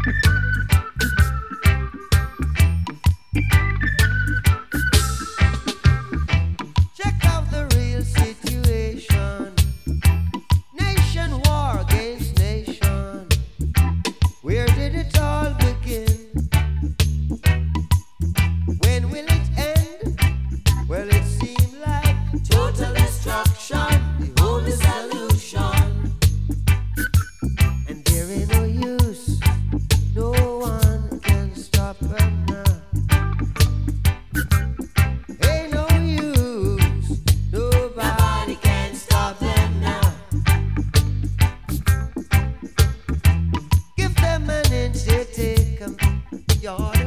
Check out the real situation. Nation war against nation. Where did it all begin? When will it end? Well, it seemed like total destruction, the only solution. And there ain't no use, no one can stop her now. Ain't no use, nobody can stop them now. Give them an inch, they take 'em. Your